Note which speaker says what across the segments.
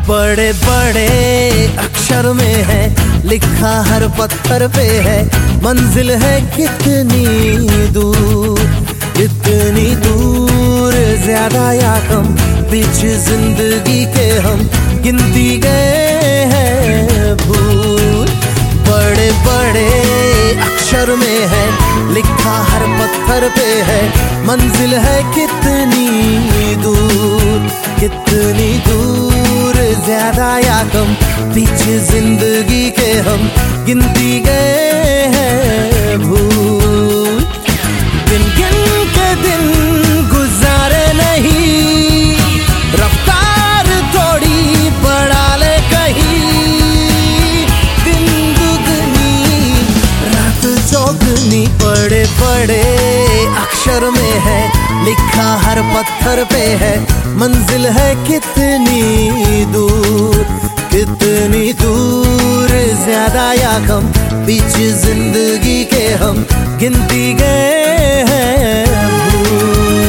Speaker 1: बड़े बड़े अक्षर में है लिखा हर पत्थर पे है, मंजिल है कितनी दूर, इतनी दूर, ज्यादा या कम, बीच जिंदगी के हम गिनती गए हैं भूल। बड़े बड़े अक्षर में है लिखा हर पत्थर पे है, मंजिल है कितनी दूर, कितनी दूर, ज्यादा या कम, पीछे जिंदगी के हम गिनती गए हैं भूल। गिन गिन के दिन गुजारे नहीं, रफ्तार थोड़ी बढ़ा ले कहीं, दिन दुगनी रात चौगनी। बड़े बड़े अक्षर में है लिखा हर पत्थर पे है, मंजिल है कितनी दूर, कितनी दूर, ज्यादा या कम, बीच जिंदगी के हम गिनती गए हैं भूल।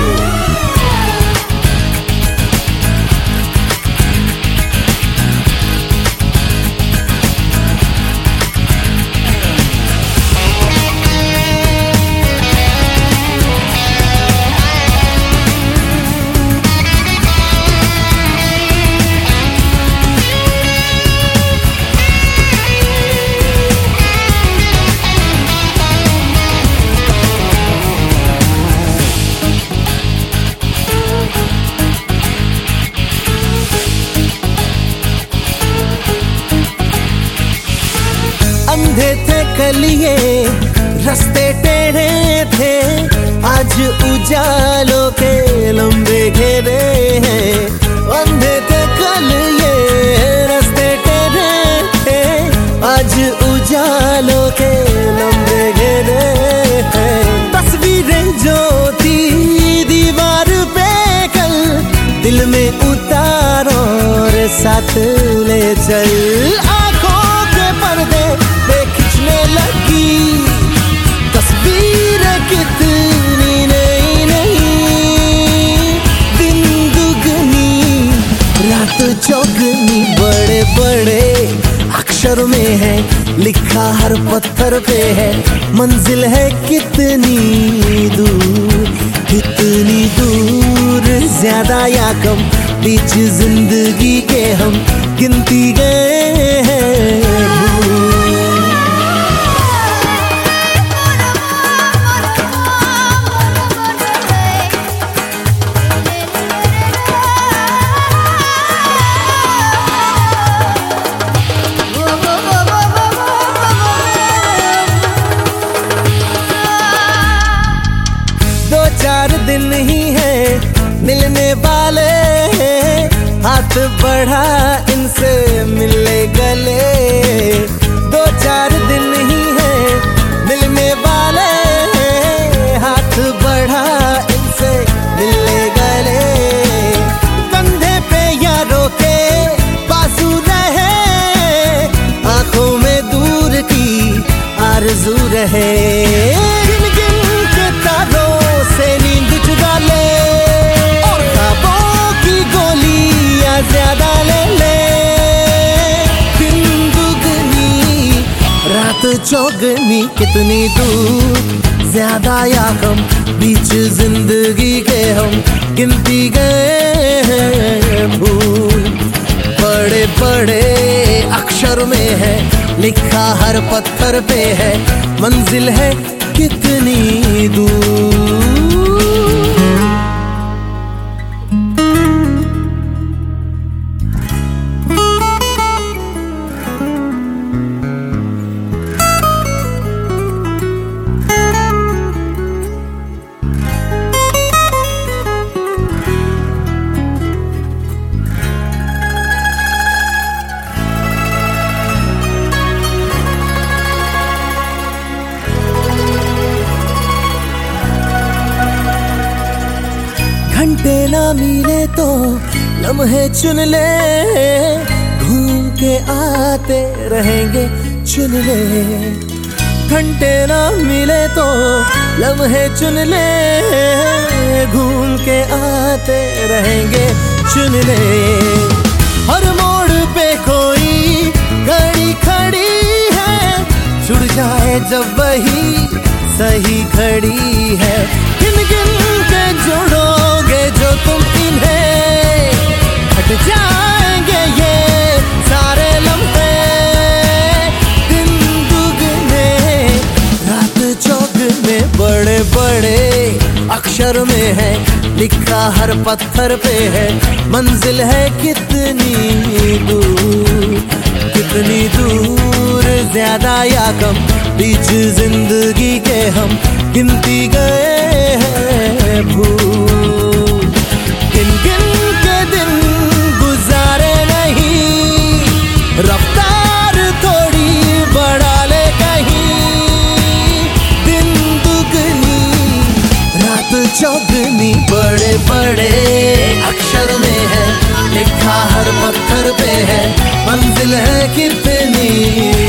Speaker 1: अंधे थे कलिए, रास्ते टेढ़े थे, आज उजालों के लंबे घेरे हैं। अंधे थे कलिए, रास्ते टेढ़े थे, आज उजालों के लंबे घेरे हैं। तस्वीरें जो थी दीवार पे कल, दिल में उतारो और साथ ले चल। आंखों के पर्दे खिंचने लगी, तस्वीर कितनी नई नई, दिन दुगनी रात चौगनी। बड़े बड़े अक्षर में है लिखा हर पत्थर पे है, मंजिल है कितनी दूर, कितनी दूर, ज्यादा या कम, बीच जिंदगी के हम गिनती गए हैं भूल। दो चार दिन ही है मिलने वाले, हाथ बढ़ा इनसे मिलने गले। दो चार दिन ही है मिलने वाले, हाथ बढ़ा इनसे मिलने गले। कंधे पे यारों के बाजू रहे, आंखों में दूर की आरज़ू रहे। गिन गिन के तारों से नींद चुरा ले, और ख्वाबों की गोलियां ज्यादा ले ले। दिन दुगनी रात चौगनी, कितनी दूर, ज्यादा या कम, बीच जिंदगी के हम गिनती गए हैं भूल। बड़े बड़े अक्षर में है लिखा हर पत्थर पे है, मंजिल है कितनी दूर। घंटे ना मिले तो लम्हे चुन ले, घूम के आते रहेंगे चुन ले। घंटे ना मिले तो लम्हे चुन ले, घूम के आते रहेंगे चुन ले। हर मोड़ पे कोई घड़ी खड़ी है, जुड़ जाए जब वही सही घड़ी है। गिन गिन के जोड़ोगे जो तुम इन्हें, हट जाएंगे ये सारे लम्हे। दिन दुगने रात चौगने, बड़े बड़े अक्षर में है लिखा हर पत्थर पे है, मंजिल है कितनी दूर, कितनी दूर, ज्यादा या कम, बीच जिंदगी के हम गिनती गए हैं भूल। गिन गिन के दिन गुजारे नहीं, रफ्तार थोड़ी बढ़ा ले कहीं। दिन दुगनी रात चौगनी, बड़े बड़े अक्षर में है लिखा हर पत्थर पे है, मंजिल है कितनी